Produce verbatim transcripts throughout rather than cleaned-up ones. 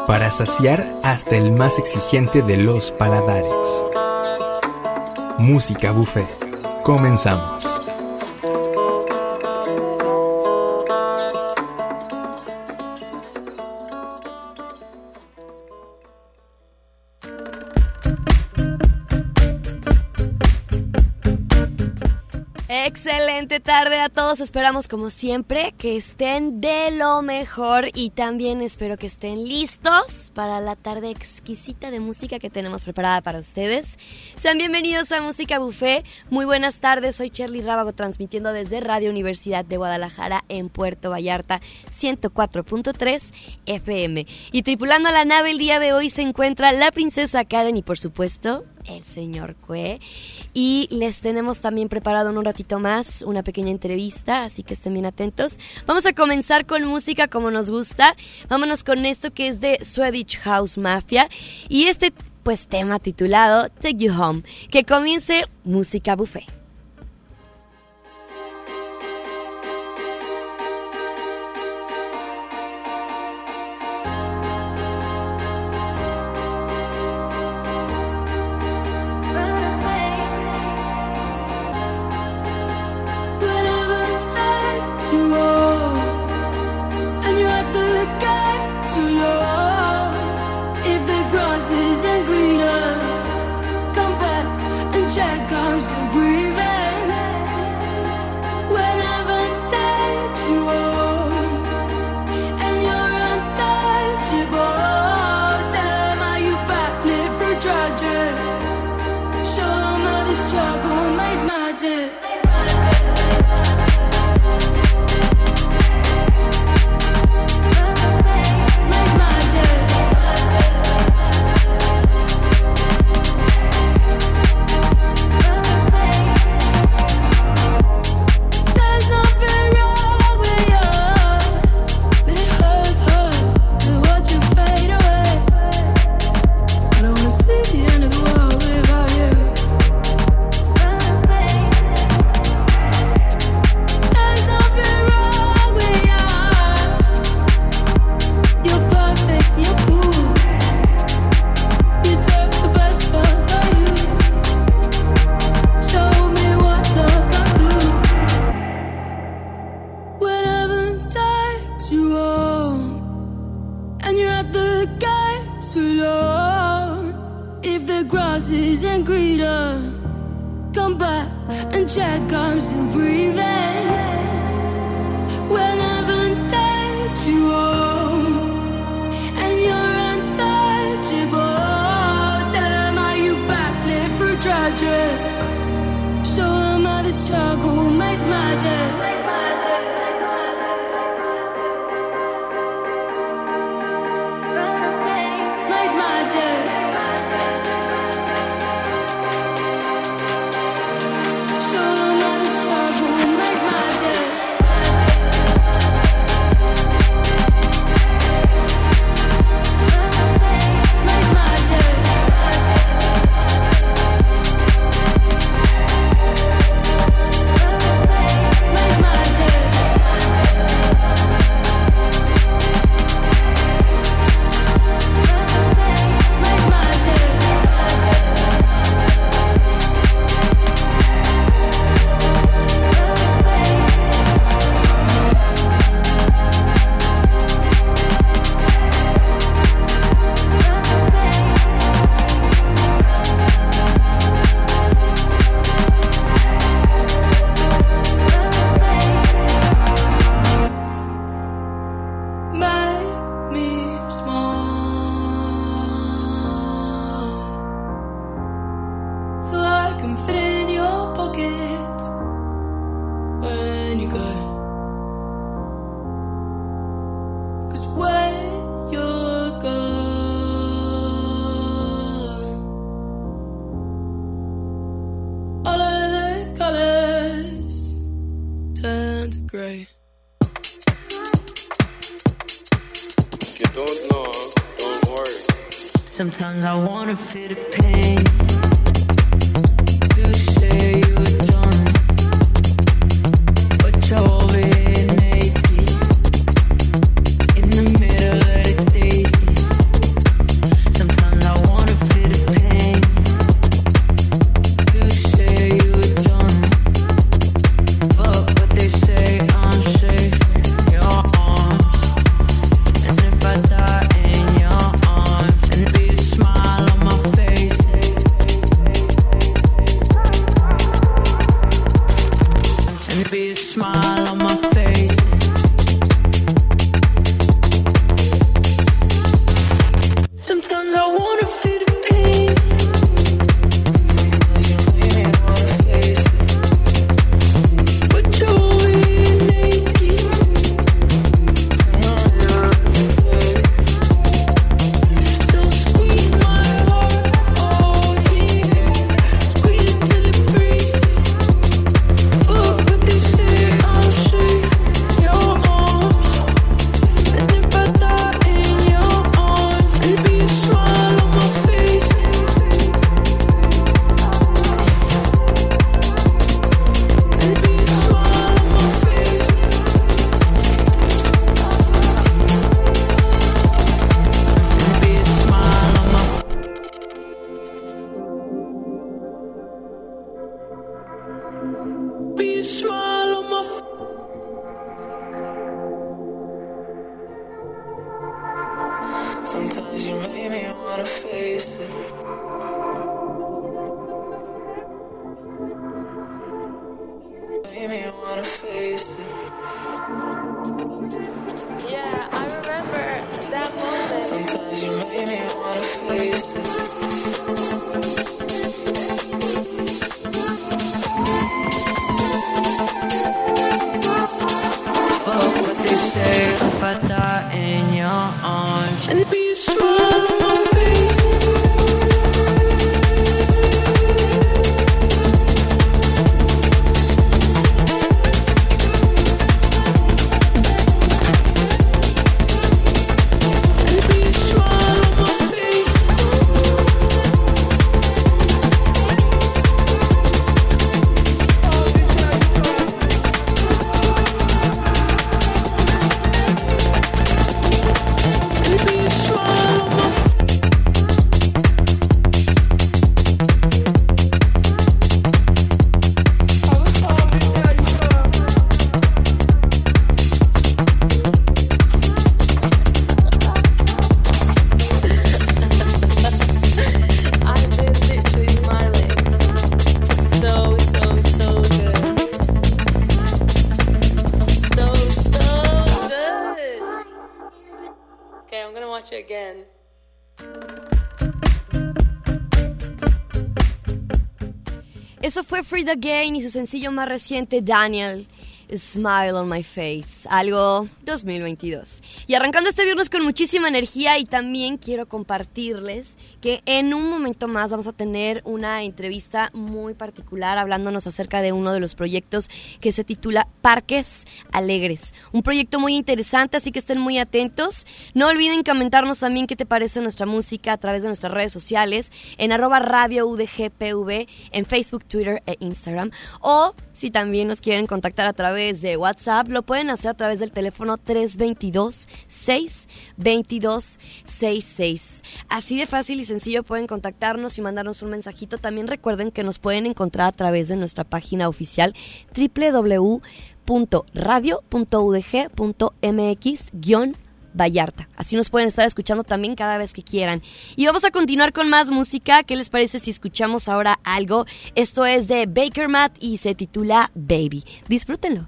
para saciar hasta el más exigente de los paladares. Música Buffet. Comenzamos. Excelente tarde a todos, esperamos como siempre que estén de lo mejor y también espero que estén listos para la tarde exquisita de música que tenemos preparada para ustedes. Sean bienvenidos a Música Buffet, muy buenas tardes, soy Cherly Rábago transmitiendo desde Radio Universidad de Guadalajara en Puerto Vallarta ciento cuatro punto tres F M. Y tripulando la nave el día de hoy se encuentra la princesa Karen y por supuesto el señor Cue, y les tenemos también preparado en un ratito más una pequeña entrevista, así que estén bien atentos. Vamos a comenzar con música como nos gusta, vámonos con esto que es de Swedish House Mafia y este pues tema titulado Take You Home, que comience Música Buffet. Sometimes I wanna feel the pain. You say you're done, but you're over here naked in the middle of the day. Sometimes you make me wanna face it. Make me wanna face it. Yeah, I remember that moment. Sometimes you make me wanna face it. Fuck what they say if I die in your arms and be small on my face. Eso fue Frida Gain y su sencillo más reciente, Daniel, Smile on My Face, algo dos mil veintidós. Y arrancando este viernes con muchísima energía, y también quiero compartirles que en un momento más vamos a tener una entrevista muy particular hablándonos acerca de uno de los proyectos que se titula Parques Alegres. Un proyecto muy interesante, así que estén muy atentos. No olviden comentarnos también qué te parece nuestra música a través de nuestras redes sociales en arroba radio U D G P V en Facebook, Twitter e Instagram. O si también nos quieren contactar a través de WhatsApp, lo pueden hacer a través del teléfono tres dos dos, seis dos dos, seis seis. Así de fácil y sencillo pueden contactarnos y mandarnos un mensajito. También recuerden que nos pueden encontrar a través de nuestra página oficial doble u doble u doble u punto radio punto u d g punto m x guión Vallarta. Así nos pueden estar escuchando también cada vez que quieran. Y vamos a continuar con más música. ¿Qué les parece si escuchamos ahora algo? Esto es de Baker Matt y se titula Baby. Disfrútenlo.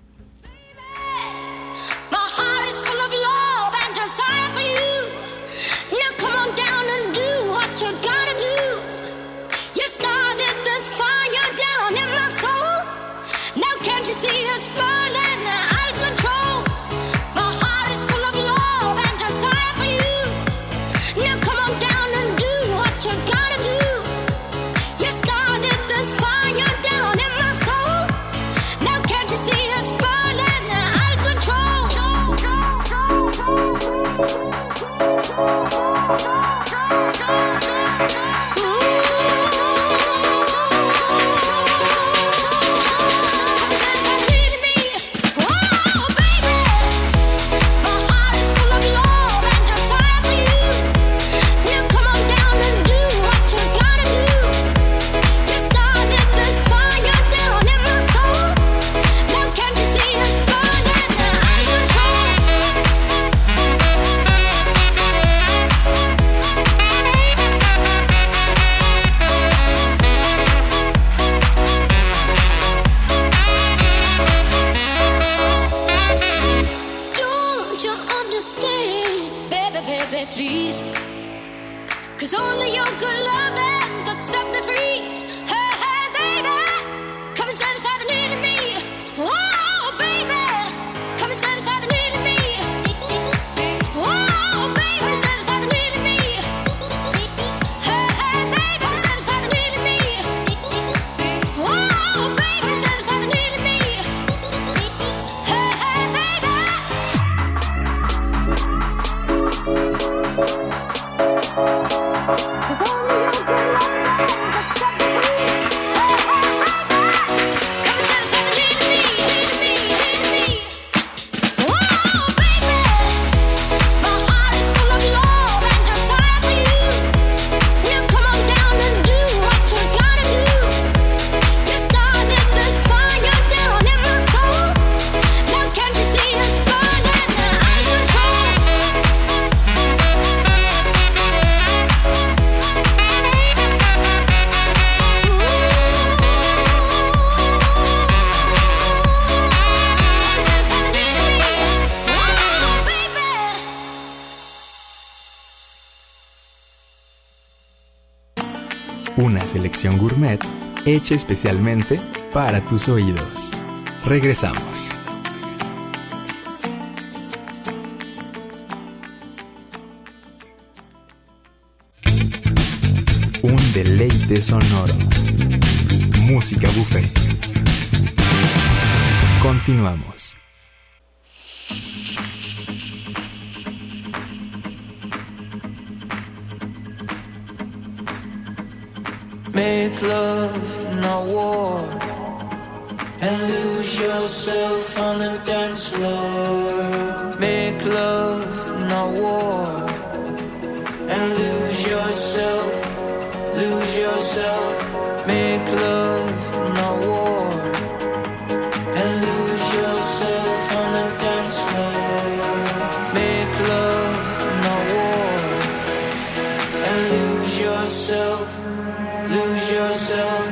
Una selección gourmet hecha especialmente para tus oídos. Regresamos. Un deleite sonoro. Música buffet. Continuamos. Make love, not war, and lose yourself on the dance floor. Make love, not war, and lose yourself, lose yourself. Make love, not war, and lose yourself on the dance floor. Make love, not war, and lose yourself. Lose yourself.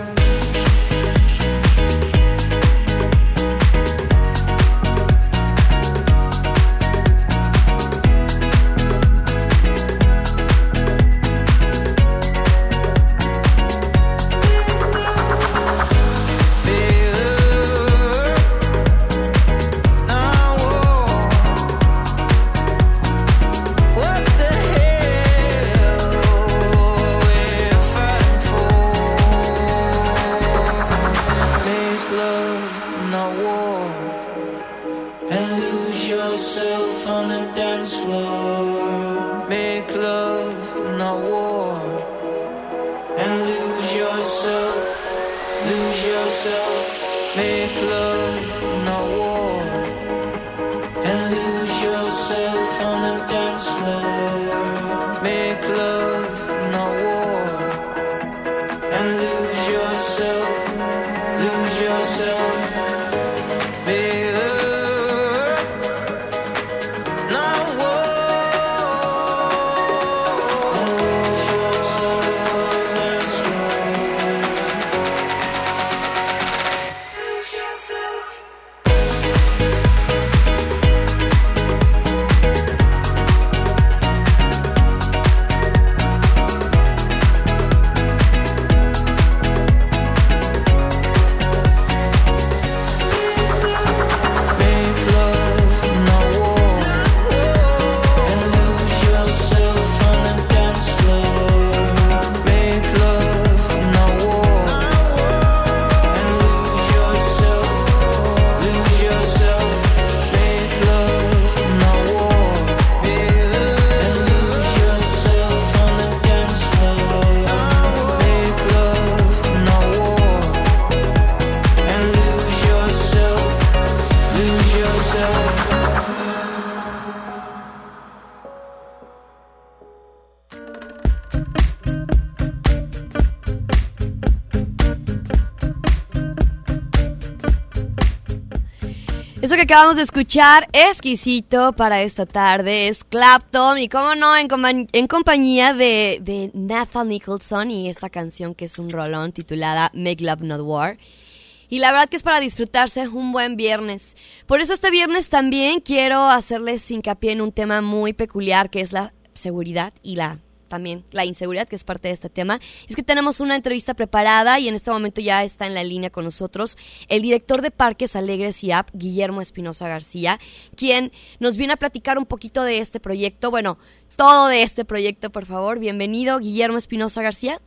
Eso que acabamos de escuchar, exquisito para esta tarde, es Clapton y cómo no, en, com- en compañía de, de Nathan Nicholson y esta canción que es un rolón titulada Make Love Not War. Y la verdad que es para disfrutarse un buen viernes. Por eso este viernes también quiero hacerles hincapié en un tema muy peculiar que es la seguridad y la también la inseguridad, que es parte de este tema. Es que tenemos una entrevista preparada y en este momento ya está en la línea con nosotros el director de Parques Alegres y App, Guillermo Espinosa García, quien nos viene a platicar un poquito de este proyecto, bueno, todo de este proyecto, por favor. Bienvenido, Guillermo Espinosa García.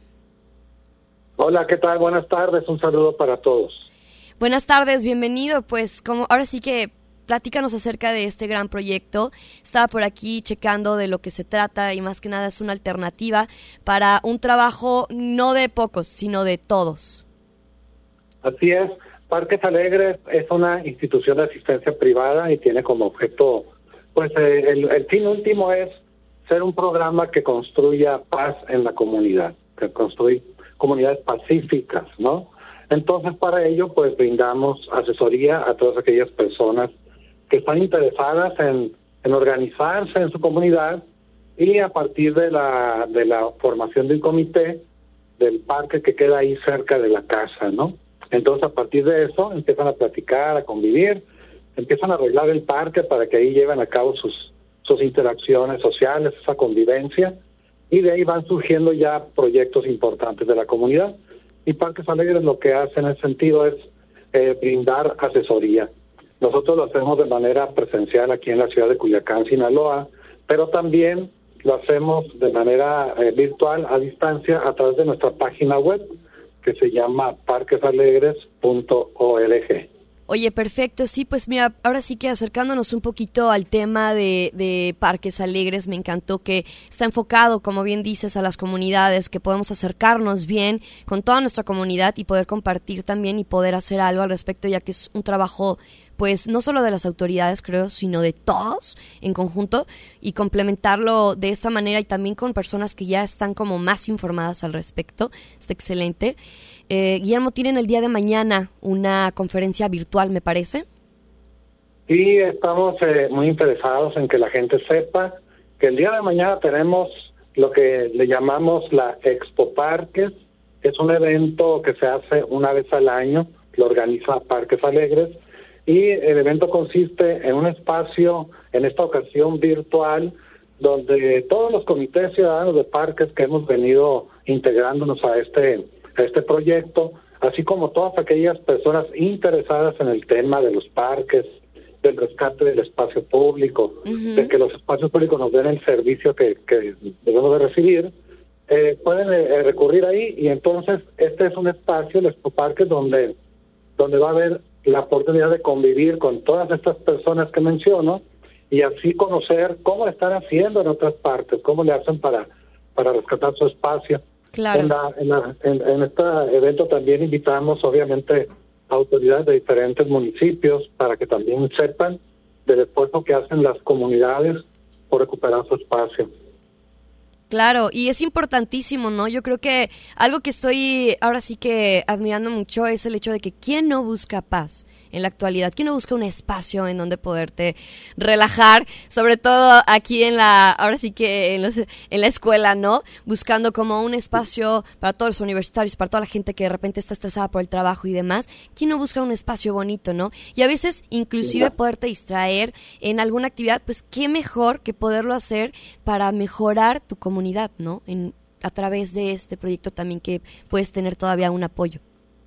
Hola, ¿qué tal? Buenas tardes, un saludo para todos. Buenas tardes, bienvenido. Pues como ahora sí que platícanos acerca de este gran proyecto. Estaba por aquí checando de lo que se trata y más que nada es una alternativa para un trabajo no de pocos, sino de todos. Así es, Parques Alegres es una institución de asistencia privada y tiene como objeto, pues eh, el, el fin último es ser un programa que construya paz en la comunidad, que construye comunidades pacíficas, ¿no? Entonces, para ello, pues brindamos asesoría a todas aquellas personas que están interesadas en, en organizarse en su comunidad y a partir de la de la formación del comité del parque que queda ahí cerca de la casa, ¿no? Entonces, a partir de eso, empiezan a platicar, a convivir, empiezan a arreglar el parque para que ahí lleven a cabo sus sus interacciones sociales, esa convivencia, y de ahí van surgiendo ya proyectos importantes de la comunidad. Y Parques Alegres lo que hace en ese sentido es eh, brindar asesoría. Nosotros lo hacemos de manera presencial aquí en la ciudad de Culiacán, Sinaloa, pero también lo hacemos de manera eh, virtual, a distancia, a través de nuestra página web, que se llama parques alegres punto org. Oye, perfecto. Sí, pues mira, ahora sí que acercándonos un poquito al tema de, de Parques Alegres, me encantó que está enfocado, como bien dices, a las comunidades, que podemos acercarnos bien con toda nuestra comunidad y poder compartir también y poder hacer algo al respecto, ya que es un trabajo, pues, no solo de las autoridades, creo, sino de todos en conjunto, y complementarlo de esta manera y también con personas que ya están como más informadas al respecto. Está excelente. Eh, Guillermo, tienen el día de mañana una conferencia virtual, me parece. Sí, estamos eh, muy interesados en que la gente sepa que el día de mañana tenemos lo que le llamamos la Expo Parques. Es un evento que se hace una vez al año, lo organiza Parques Alegres, y el evento consiste en un espacio, en esta ocasión virtual, donde todos los comités ciudadanos de parques que hemos venido integrándonos a este a este proyecto, así como todas aquellas personas interesadas en el tema de los parques, del rescate del espacio público, uh-huh. de que los espacios públicos nos den el servicio que, que debemos de recibir, eh, pueden eh, recurrir ahí, y entonces este es un espacio, el Expo Parques, donde, donde va a haber la oportunidad de convivir con todas estas personas que menciono, y así conocer cómo están haciendo en otras partes, cómo le hacen para, para rescatar su espacio. Claro. En, la, en, la, en, en este evento también invitamos, obviamente, a autoridades de diferentes municipios para que también sepan del esfuerzo que hacen las comunidades por recuperar su espacio. Claro, y es importantísimo, ¿no? Yo creo que algo que estoy ahora sí que admirando mucho es el hecho de que ¿quién no busca paz en la actualidad? ¿Quién no busca un espacio en donde poderte relajar? Sobre todo aquí en la, ahora sí que en, los, en la escuela, ¿no? Buscando como un espacio para todos los universitarios, para toda la gente que de repente está estresada por el trabajo y demás. ¿Quién no busca un espacio bonito, no? Y a veces inclusive poderte distraer en alguna actividad, pues qué mejor que poderlo hacer para mejorar tu comunidad. Comunidad, ¿no? En, a través de este proyecto también que puedes tener todavía un apoyo.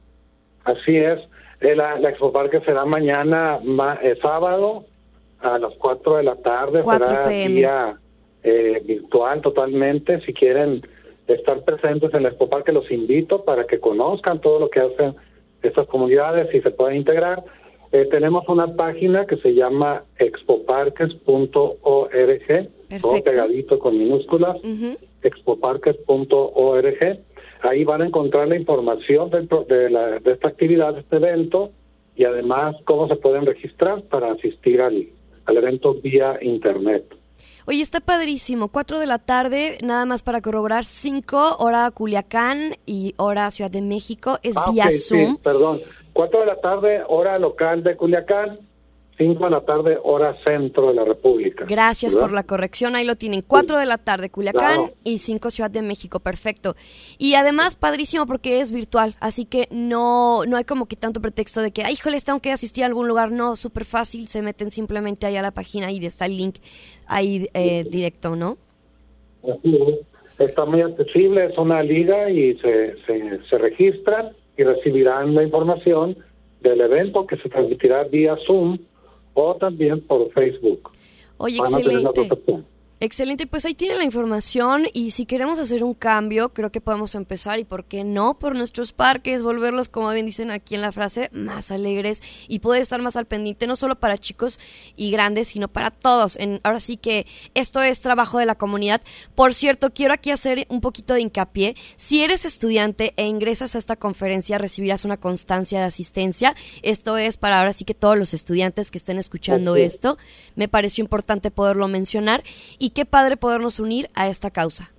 Así es. Eh, la, la Expo Parque será mañana, ma, eh, sábado, a las cuatro de la tarde. cuatro p m Será día eh, virtual totalmente. Si quieren estar presentes en la Expo Parque, los invito para que conozcan todo lo que hacen estas comunidades y se puedan integrar. Eh, tenemos una página que se llama expo parques punto org, todo pegadito con minúsculas, uh-huh. expo parques punto org. Ahí van a encontrar la información de, de, la, de esta actividad, de este evento, y además cómo se pueden registrar para asistir al, al evento vía internet. Oye, está padrísimo. Cuatro de la tarde, nada más para corroborar, cinco, hora Culiacán y hora Ciudad de México, es ah, vía okay, Zoom. Sí, perdón. Cuatro de la tarde, hora local de Culiacán, cinco de la tarde, hora centro de la República. Gracias ¿verdad? Por la corrección, ahí lo tienen. Cuatro de la tarde, Culiacán, claro. Y cinco, Ciudad de México, perfecto. Y además, padrísimo porque es virtual, así que no no hay como que tanto pretexto de que, ay, híjoles, tengo que asistir a algún lugar. No, súper fácil, se meten simplemente ahí a la página y está el link ahí eh, directo, ¿no? Así es. Está muy accesible, es una liga y se, se, se registran y recibirán la información del evento que se transmitirá vía Zoom o también por Facebook. Oye, excelente. Excelente, pues ahí tienen la información y si queremos hacer un cambio, creo que podemos empezar y por qué no, por nuestros parques, volverlos, como bien dicen aquí en la frase, más alegres y poder estar más al pendiente, no solo para chicos y grandes, sino para todos. En, ahora sí que esto es trabajo de la comunidad. Por cierto, quiero aquí hacer un poquito de hincapié. Si eres estudiante e ingresas a esta conferencia, recibirás una constancia de asistencia. Esto es para ahora sí que todos los estudiantes que estén escuchando okay. esto. Me pareció importante poderlo mencionar y qué padre podernos unir a esta causa.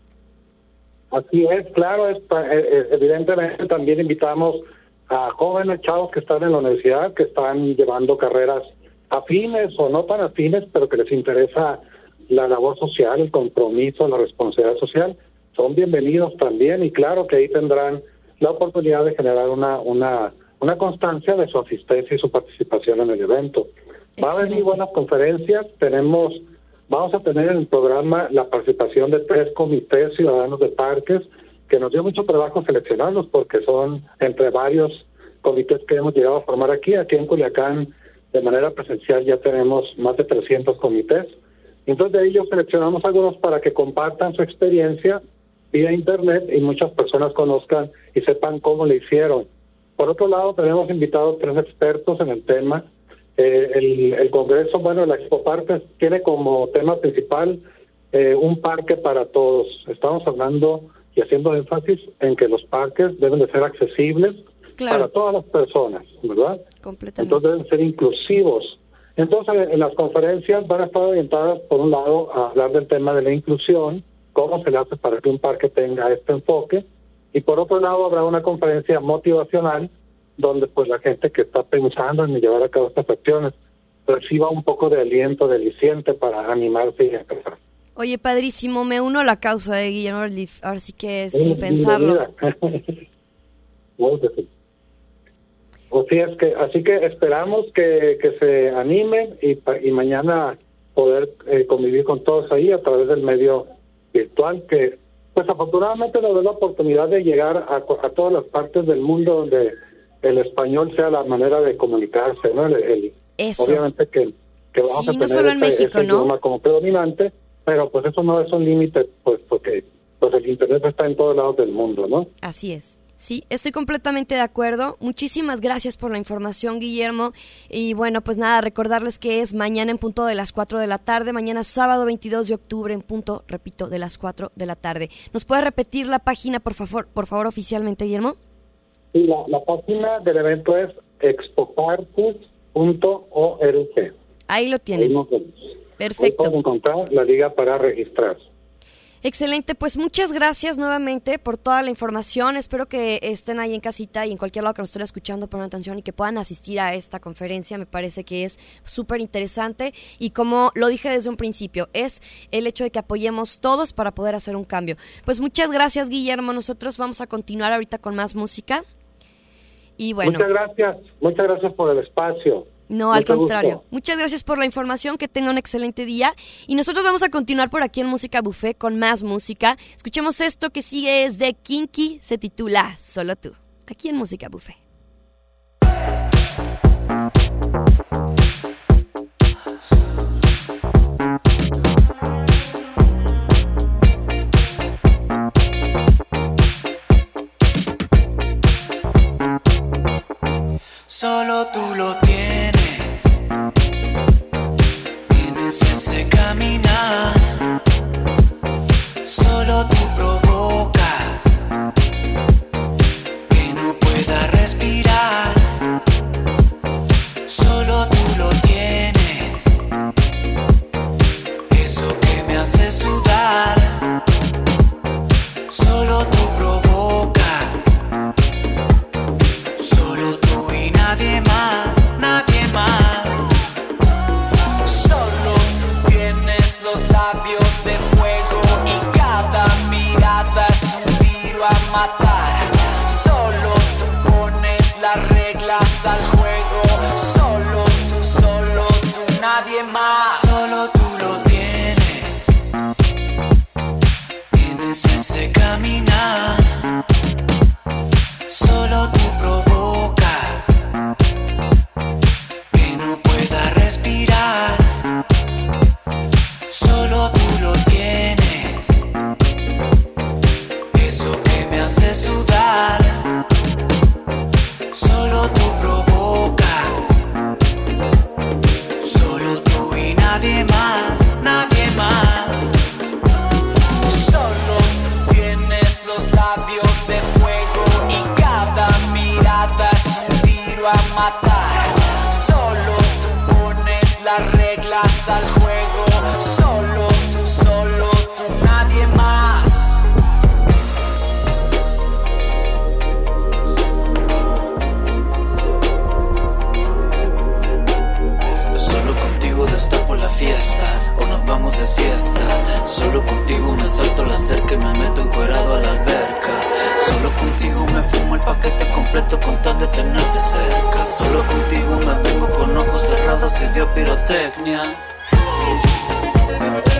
Así es, claro, es, evidentemente también invitamos a jóvenes chavos que están en la universidad, que están llevando carreras afines o no tan afines, pero que les interesa la labor social, el compromiso, la responsabilidad social. Son bienvenidos también y claro que ahí tendrán la oportunidad de generar una, una, una constancia de su asistencia y su participación en el evento. Va a haber muy buenas conferencias, tenemos vamos a tener en el programa la participación de tres comités ciudadanos de parques, que nos dio mucho trabajo seleccionarlos porque son entre varios comités que hemos llegado a formar aquí. Aquí en Culiacán, de manera presencial, ya tenemos más de trescientos comités. Entonces, de ellos seleccionamos algunos para que compartan su experiencia vía internet y muchas personas conozcan y sepan cómo le hicieron. Por otro lado, tenemos invitados tres expertos en el tema. Eh, el, el Congreso, bueno, la Expo Parques tiene como tema principal eh, un parque para todos. Estamos hablando y haciendo énfasis en que los parques deben de ser accesibles, claro, para todas las personas, ¿verdad? Completamente. Entonces deben ser inclusivos. Entonces, en las conferencias van a estar orientadas, por un lado, a hablar del tema de la inclusión, cómo se le hace para que un parque tenga este enfoque, y por otro lado habrá una conferencia motivacional donde pues la gente que está pensando en llevar a cabo estas acciones reciba un poco de aliento, de aliciente para animarse y empezar. Oye, padrísimo, me uno a la causa de Guillermo Orlif, ahora sí que es sin pensarlo. Así es que, así que esperamos que, que se animen y, y mañana poder eh, convivir con todos ahí a través del medio virtual, que pues afortunadamente nos da la oportunidad de llegar a, a todas las partes del mundo donde el español sea la manera de comunicarse, ¿no? El, el, eso. Obviamente que, que vamos sí, a tener no solo en ese, México, ese ¿no? idioma como predominante, pero pues eso no es un límite, pues porque pues el internet está en todos lados del mundo, ¿no? Así es. Sí, estoy completamente de acuerdo. Muchísimas gracias por la información, Guillermo. Y bueno, pues nada, recordarles que es mañana en punto de las cuatro de la tarde, mañana sábado veintidós de octubre en punto, repito, de las cuatro de la tarde. ¿Nos puede repetir la página, por favor, por favor, oficialmente, Guillermo? Sí, la, la página del evento es expoparques punto org. Ahí lo tienen. Perfecto. Ahí pueden encontrar la liga para registrarse. Excelente, pues muchas gracias nuevamente por toda la información. Espero que estén ahí en casita y en cualquier lado que nos estén escuchando, pongan atención y que puedan asistir a esta conferencia. Me parece que es súper interesante y como lo dije desde un principio, es el hecho de que apoyemos todos para poder hacer un cambio. Pues muchas gracias, Guillermo. Nosotros vamos a continuar ahorita con más música. Y bueno. Muchas gracias, muchas gracias por el espacio. No, Mucho al contrario. gusto. Muchas gracias por la información, que tenga un excelente día. Y nosotros vamos a continuar por aquí en Música Buffet con más música. Escuchemos esto que sigue, es de Kinky, se titula Solo Tú, aquí en Música Buffet. Solo tú lo tienes, tienes ese caminar, solo tú provocas que no pueda respirar, solo tú lo tienes, eso que me hace sudar, solo tú provocas. Nadie más, nadie más. Solo tú tienes los labios de fuego y cada mirada es un tiro a matar. Solo tú pones las reglas al juego. Solo tú, solo tú, nadie más. Solo tú lo tienes. Tienes ese caminar. Solo tú provocas que no pueda respirar. Solo tú lo tienes, eso que me hace sudar. Solo tú provocas, solo tú y nadie más, nadie más. Solo tú tienes los labios de fuego y cada mirada es un tiro a matar. Solo tú pones las reglas al juego. Solo tú, solo tú, nadie más. Solo contigo destapo la fiesta o nos vamos de siesta. Solo contigo me salto la cerca y me meto encuerado a la alberca. Solo contigo me fumo el paquete completo con tal de tenerte cerca. Solo contigo me vengo con ojos cerrados y veo pirotecnia.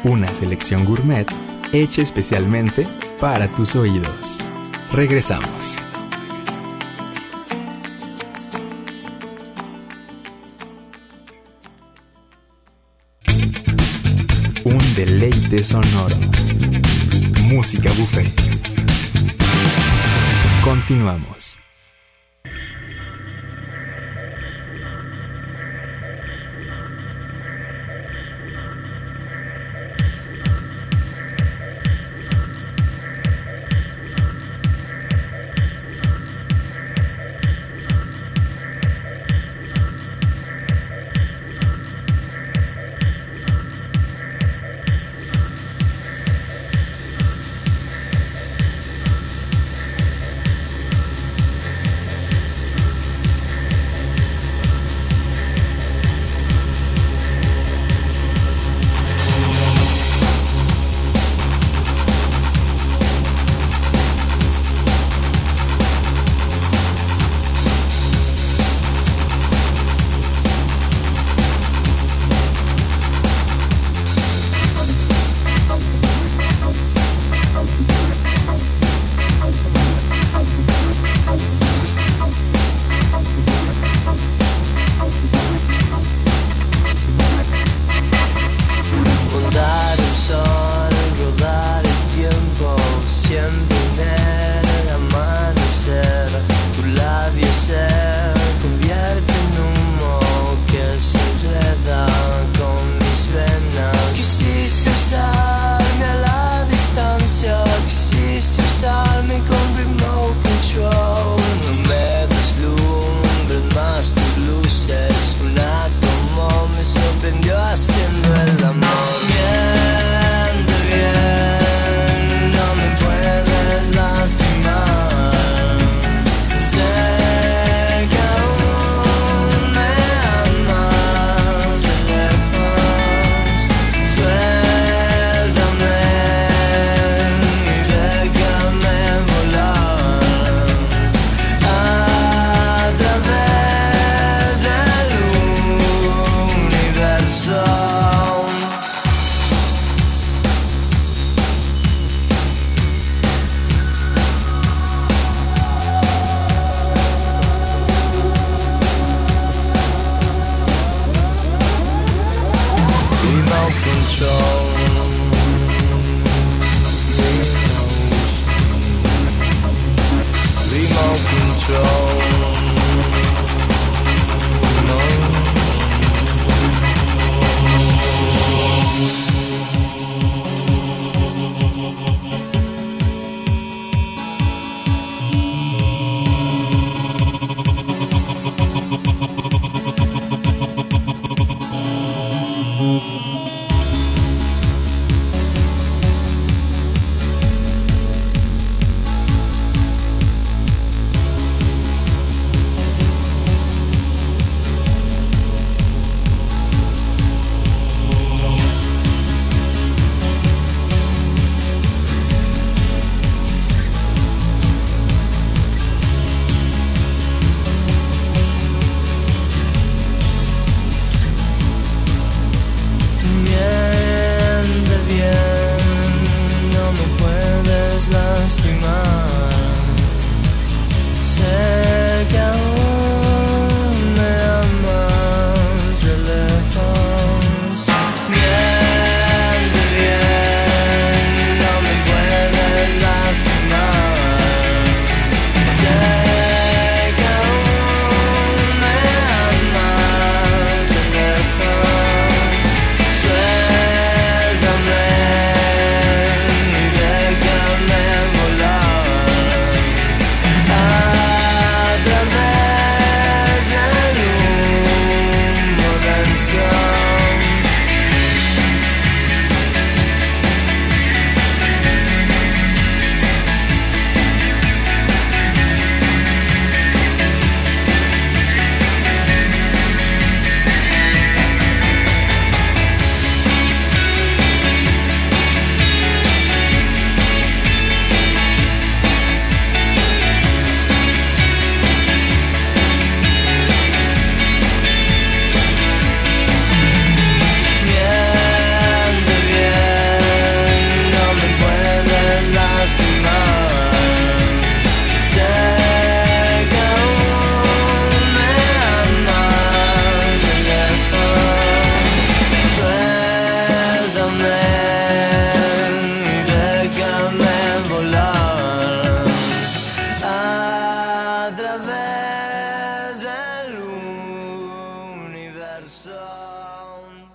Una selección gourmet hecha especialmente para tus oídos. Regresamos. Un deleite sonoro. Música buffet. Continuamos. sound.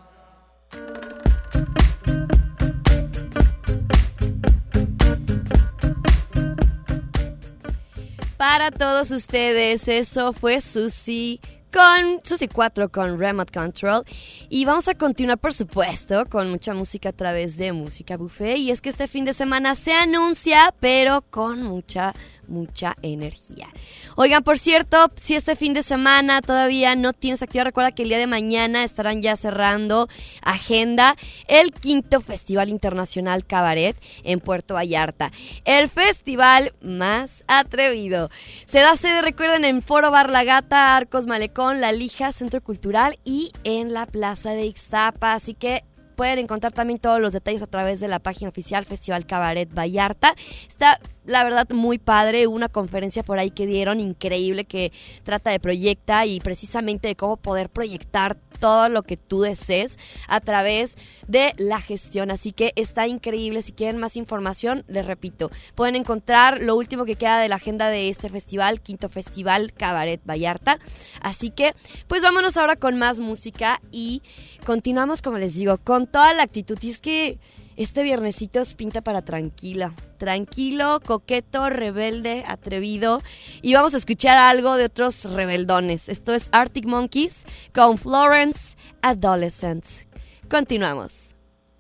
Para todos ustedes, eso fue Susi con Susi cuatro con Remote Control. Y vamos a continuar, por supuesto, con mucha música a través de Música Buffet. Y es que este fin de semana se anuncia, pero con mucha, mucha energía. Oigan, por cierto, si este fin de semana todavía no tienes actividad, recuerda que el día de mañana estarán ya cerrando agenda el quinto Festival Internacional Cabaret en Puerto Vallarta. El festival más atrevido. Se da sede, recuerden, en Foro Bar La Gata, Arcos Malecón, La Lija, Centro Cultural y en la Plaza de Ixtapa. Así que pueden encontrar también todos los detalles a través de la página oficial Festival Cabaret Vallarta. Está, la verdad, muy padre. Una conferencia por ahí que dieron increíble que trata de proyecta y precisamente de cómo poder proyectar todo lo que tú desees a través de la gestión. Así que está increíble. Si quieren más información, les repito, pueden encontrar lo último que queda de la agenda de este festival, quinto Festival Cabaret Vallarta. Así que, pues vámonos ahora con más música y continuamos, como les digo, con toda la actitud. Y es que este viernesito es pinta para tranquila. Tranquilo, coqueto, rebelde, atrevido. Y vamos a escuchar algo de otros rebeldones. Esto es Arctic Monkeys con Florence Adolescent. Continuamos.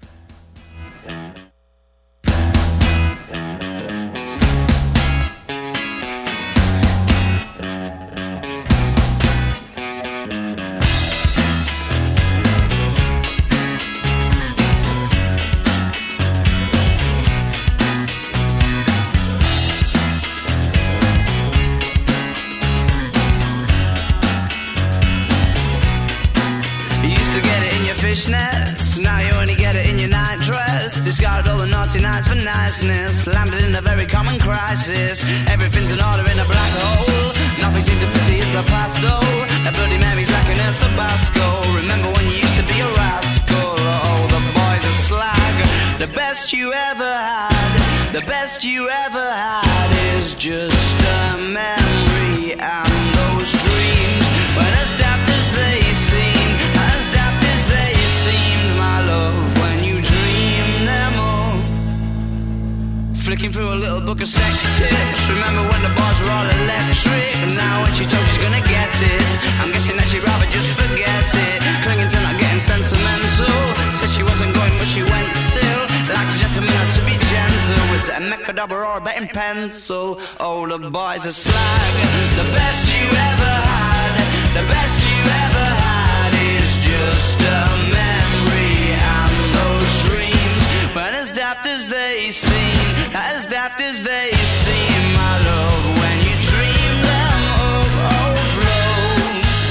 Fishnets, now you only get it in your night dress. Discarded all the naughty nights for niceness. Landed in a very common crisis. Everything's in order in a black hole. Nothing seems to pity is the past though. A Bloody Mary's like an El Tabasco. Remember when you used to be a rascal? Oh, the boys are slag. The best you ever had, the best you ever had is just a memory. And those dreams, when as daft as they seem, as daft as they seemed, my love, when you dream them all. Flicking through a little book of sex tips. Remember when the bars were all electric? And now when she told she's gonna get it, I'm guessing that she'd rather just forget it. Clinging to not getting sentimental. Said she wasn't going but she went still. Like a gentleman had to be gentle. Was it a Mechadabra or a betting pencil? Oh, the boys are slag. The best you ever had, the best you ever had is just a memory. And those dreams, when as daft as they seem, as daft as they seem, my love, when you dream them up, oh, flow.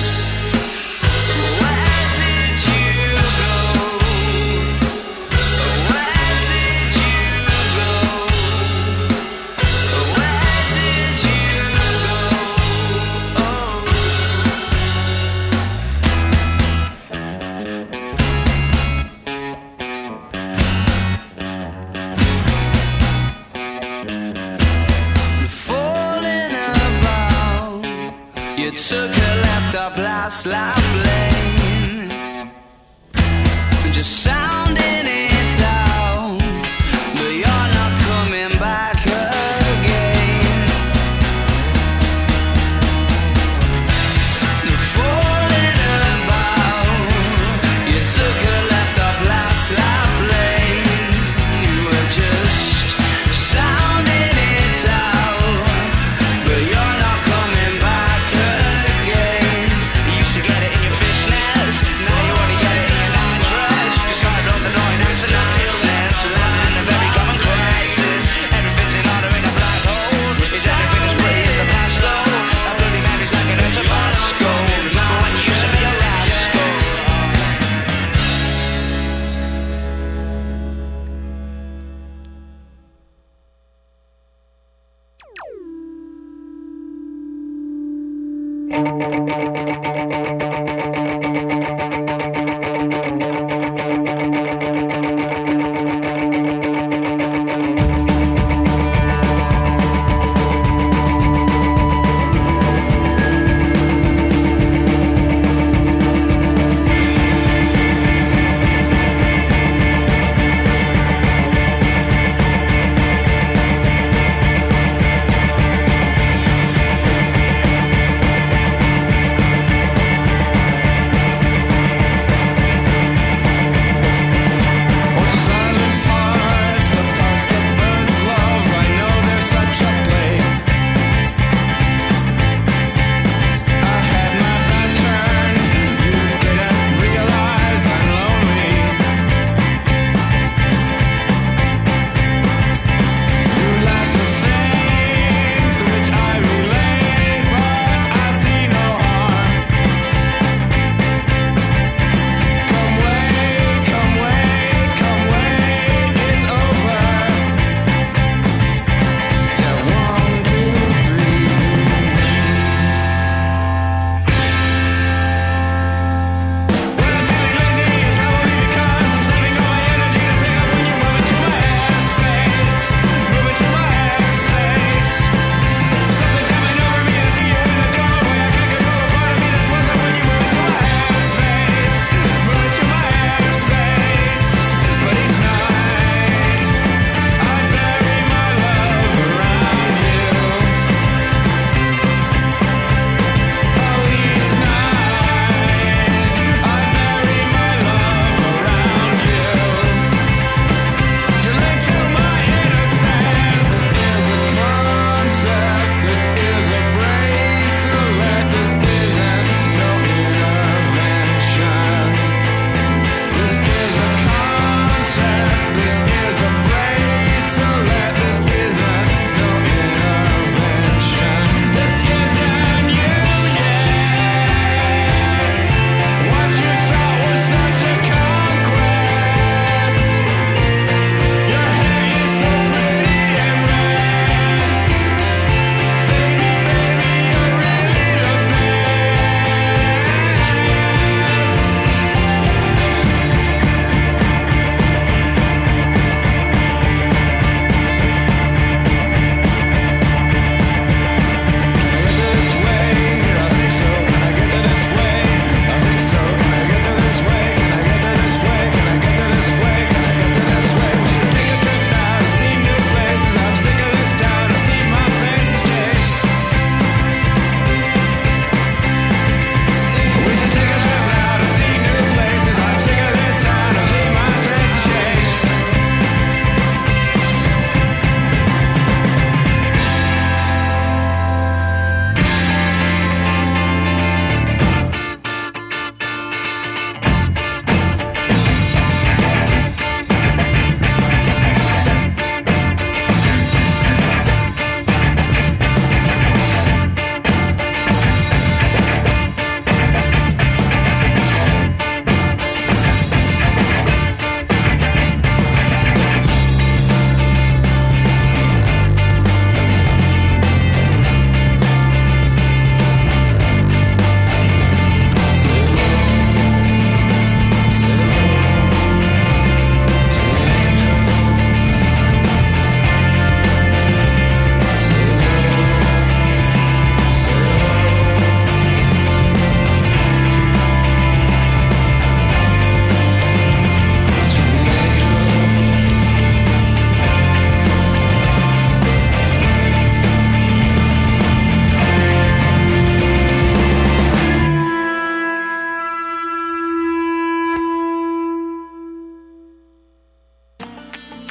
Where did you go? Where did you go? Where did you go? Oh. Falling about, you took a left off last life lane, just sounding it out, but you're not coming back again. Falling about, you took a left off last life lane, you were just sounding it out, but you're not coming back again. You used to get it in your fishnets, now you only get it in your night dress. You just got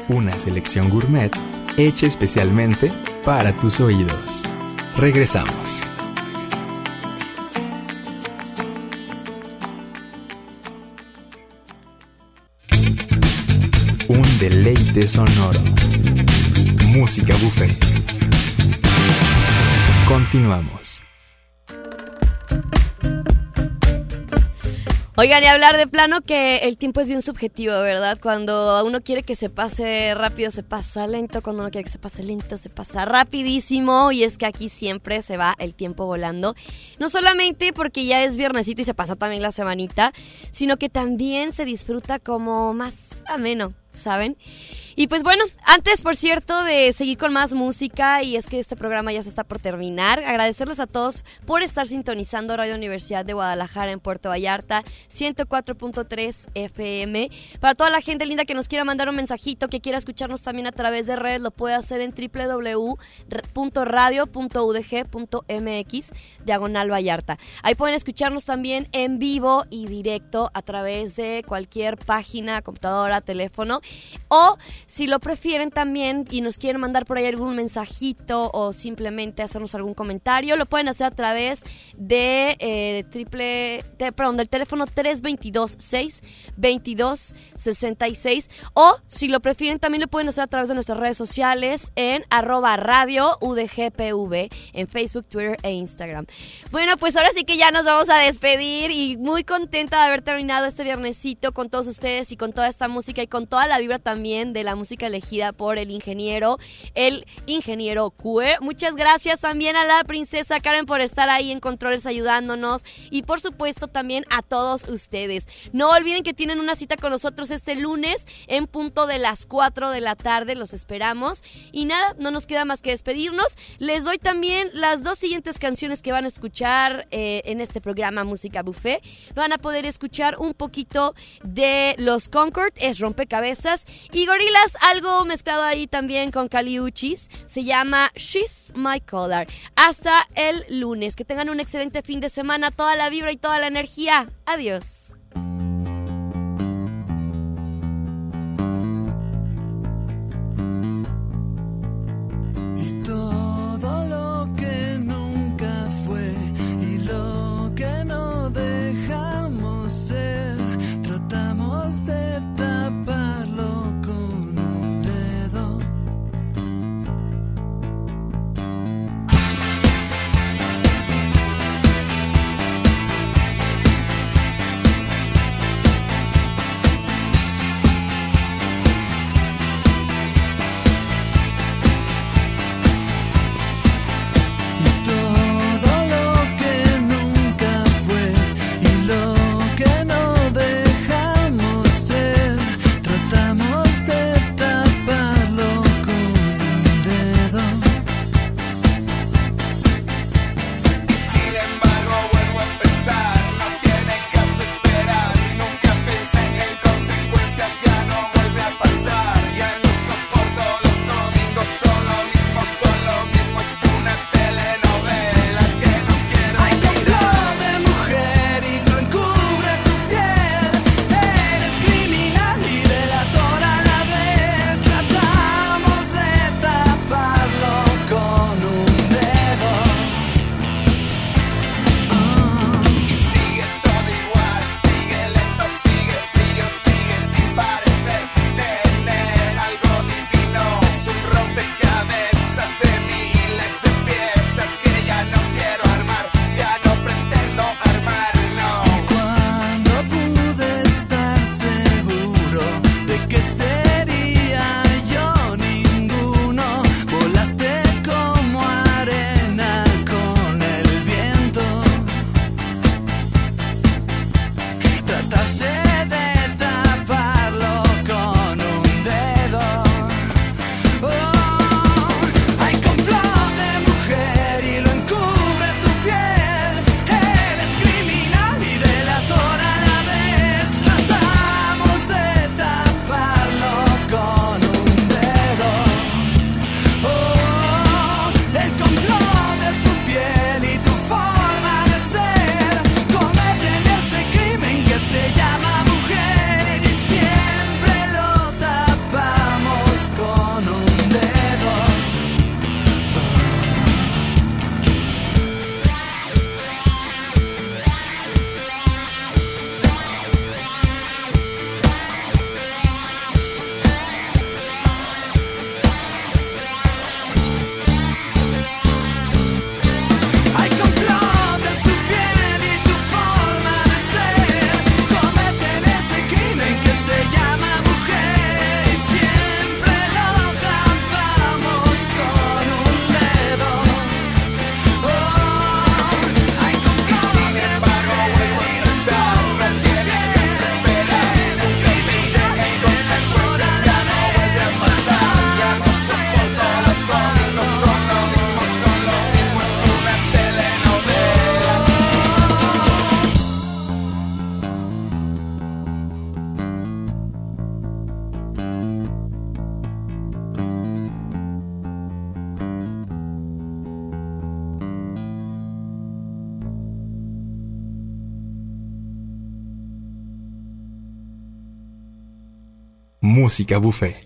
una selección gourmet hecha especialmente para tus oídos. Regresamos. Un deleite sonoro. Música buffet. Continuamos. Oigan, y hablar de plano que el tiempo es bien subjetivo, ¿verdad? Cuando uno quiere que se pase rápido, se pasa lento. Cuando uno quiere que se pase lento, se pasa rapidísimo. Y es que aquí siempre se va el tiempo volando. No solamente porque ya es viernesito y se pasa también la semanita, sino que también se disfruta como más ameno, ¿saben? Y pues bueno, antes, por cierto, de seguir con más música, y es que este programa ya se está por terminar, agradecerles a todos por estar sintonizando Radio Universidad de Guadalajara en Puerto Vallarta, ciento cuatro punto tres F M. Para toda la gente linda que nos quiera mandar un mensajito, que quiera escucharnos también a través de redes, lo puede hacer en doble u doble u doble u punto radio punto u d g punto m x, diagonal Vallarta. Ahí pueden escucharnos también en vivo y directo a través de cualquier página, computadora, teléfono, o si lo prefieren también y nos quieren mandar por ahí algún mensajito o simplemente hacernos algún comentario, lo pueden hacer a través de, eh, triple, de perdón, del teléfono tres dos dos, seis dos dos, seis seis, o si lo prefieren también lo pueden hacer a través de nuestras redes sociales en arroba radio U D G P V en Facebook, Twitter e Instagram. Bueno, pues ahora sí que ya nos vamos a despedir y muy contenta de haber terminado este viernesito con todos ustedes y con toda esta música y con toda la vibra también de la música elegida por el ingeniero, el ingeniero Cue. Muchas gracias también a la princesa Karen por estar ahí en controles ayudándonos y por supuesto también a todos ustedes. No olviden que tienen una cita con nosotros este lunes en punto de las cuatro de la tarde, los esperamos y nada, no nos queda más que despedirnos. Les doy también las dos siguientes canciones que van a escuchar eh, en este programa Música Buffet. Van a poder escuchar un poquito de Los Concord, es Rompecabezas, y Gorillaz, algo mezclado ahí también con Kali Uchis, se llama She's My Color. Hasta el lunes, que tengan un excelente fin de semana, toda la vibra y toda la energía. Adiós. Y todo lo que nunca fue y lo que no dejamos ser, tratamos de taparlo con un dedo. Y todo lo que nunca fue y lo que no dejamos ser, tratamos de taparlo con un dedo. Sin embargo vuelvo a empezar, no tiene caso esperar. Nunca pensé en consecuencias, ya no vuelve a pasar. Ya no soporto los domingos, son lo mismo, son lo mismo. Es una telenovela que no quiero Hay complot mirar. de mujer y lo encubre tu piel. Eres criminal y delator a la vez. Tratamos de taparlo con un dedo. Y sigue todo igual, sigue lento, sigue frío, sigue sin parecer tener algo divino. Es un rompecabezas de miles de piezas que ya no quiero armar, ya no pretendo armar, no. Cuando pude estar seguro de que sería yo ninguno, volaste como arena con el viento. Trataste de taparlo con un dedo. Oh, hay complot de mujer y lo encubre tu piel. Eres criminal y delator a la vez. Tratamos de taparlo con un dedo. Oh, el complot de tu piel y tu forma de ser cometen ese crimen que se llama Música Buffet.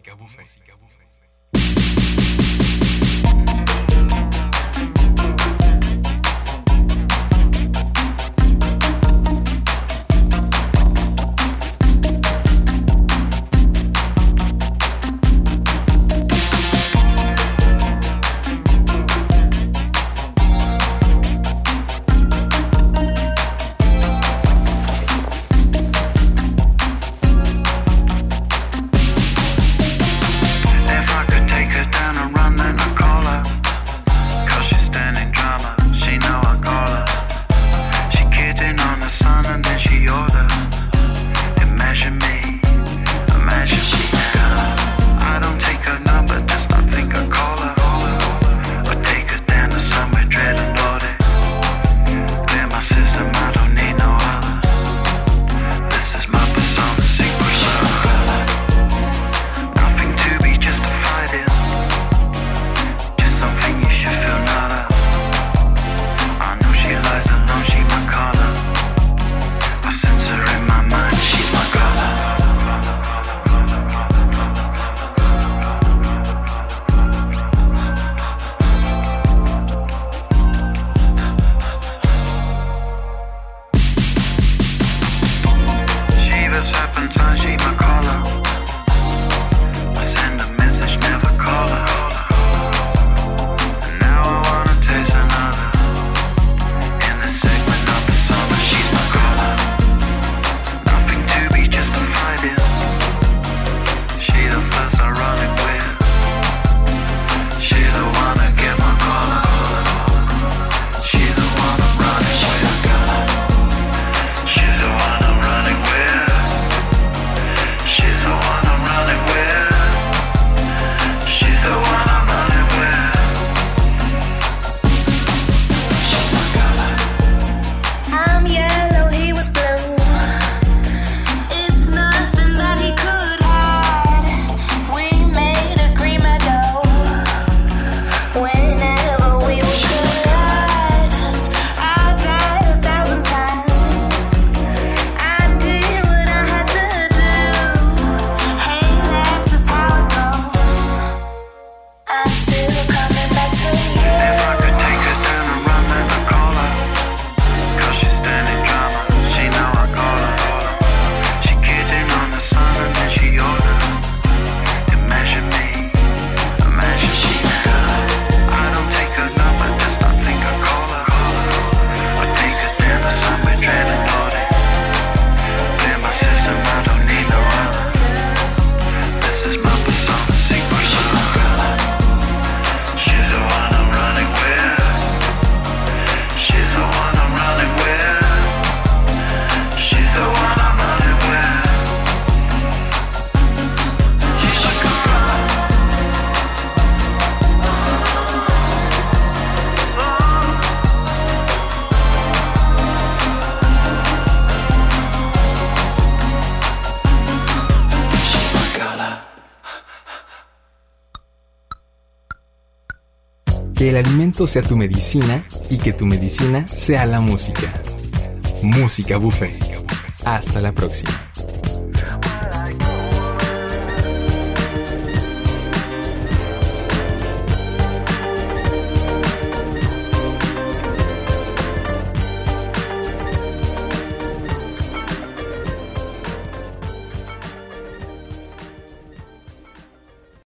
Que el alimento sea tu medicina y que tu medicina sea la música. Música Buffet. Hasta la próxima.